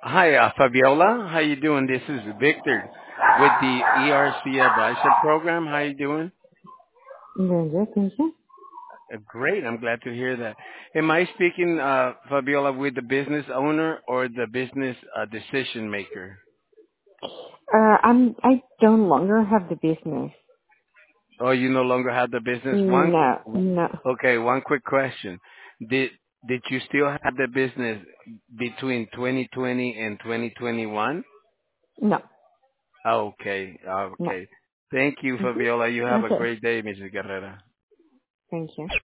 Hi, Fabiola. How you doing? This is Victor with the ERC Advisor Program. How you doing? Very good, thank you. Great. I'm glad to hear that. Am I speaking, Fabiola, with the business owner or the business decision maker? I don't longer have the business. Oh, you no longer have the business. No, no, Okay. One quick question. Did did you still have the business between 2020 and 2021? no, Okay. no. Okay. Thank you, Mm-hmm. Fabiola. You have That's a it. great day, Mrs. Guerrera. Thank you.